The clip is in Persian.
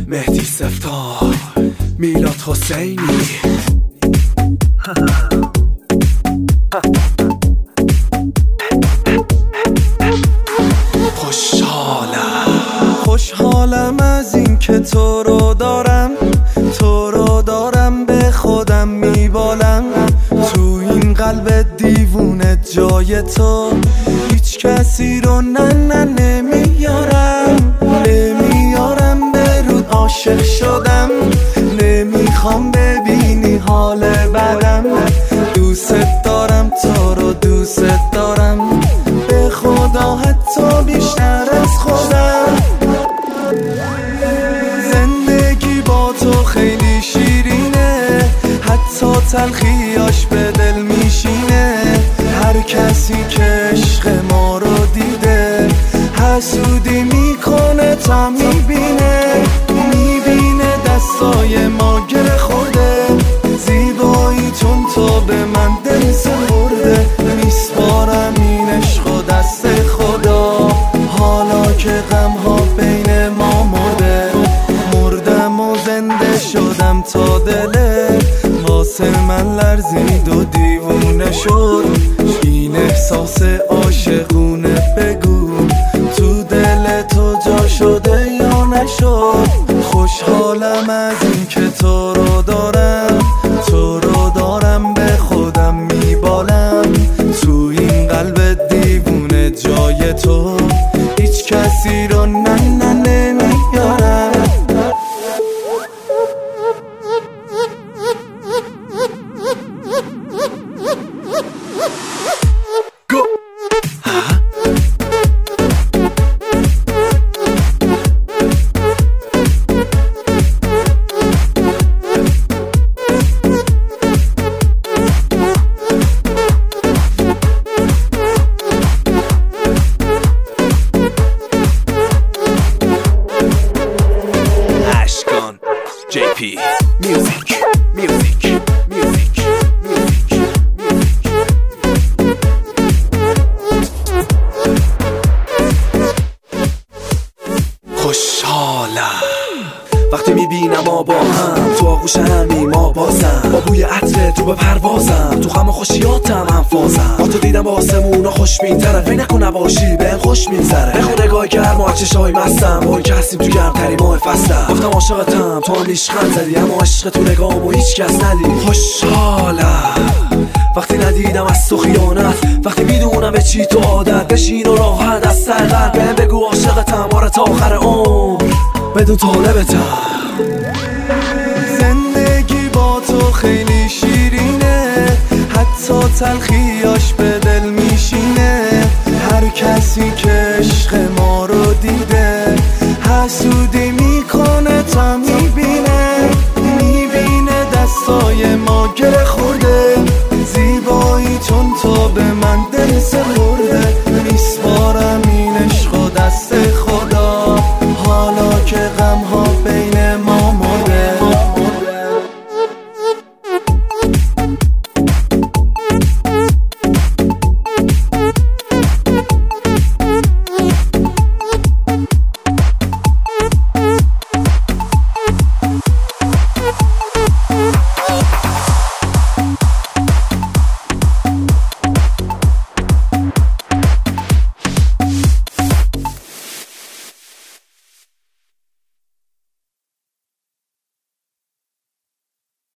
مهدی سفتار، میلاد حسینی. خوشحالم از این که تو رو دارم به خودم میبالم. تو این قلب دیوونه جای تو هیچ کسی رو نمیارم به رود عاشق شدم. نمیخوام ببینی حال بدم. دوست دارم تو رو دوست دارم، به خدا حتی بیشتر از خودم. زندگی با تو خیلی شیرینه، حتی تلخیاش به دل میشینه. هر کسی که عشق ما رو دیده حسودی میکنه تا میبینه دستای ما گره خورده. زیباییتون تو به من دل سپرده. میسپارم این عشق و دست خدا، حالا که غمها بین ما مردم و زنده شدم تا دله واسه من لرزید و دیوونه شد. این احساس عاشقونه بگو تو دل تو جا شده یا نشد. خوشحالم از این که تو رو دارم به خودم میبالم. تو این قلب دیوونه جای تو هیچ کسی رو نمیارم. JP Music. خوشحالم وقتی میبینم ما با هم تو آغوش همی ما بازم، با بوی عطر تو به پروازم، تو غم و خوشیاتم انفازم. با تو دیدم با آسمونا خوش می‌تره، فکر نکن نباشی بهم خوش می‌گذره. بخون نگاه گرم و چشای مستم، با این که هستیم تو گرم‌ترین ماه فصلم. گفتم عاشقتم تو هم نیشخند زدی، اما عشق تو نگامو هیچ کس ندید. خوشحالم وقتی ندیدم از تو خیانت، وقتی میدونم به چی تو عادت. بشین و راحت از سر قلب بهم بگو عاشقتم، آره تا آخر عمر بدون طالبتم. زندگی با تو خیلی شیرینه، حتی تلخیاش به دل میشینه. هر کسی که عشق ما رو دیده حسود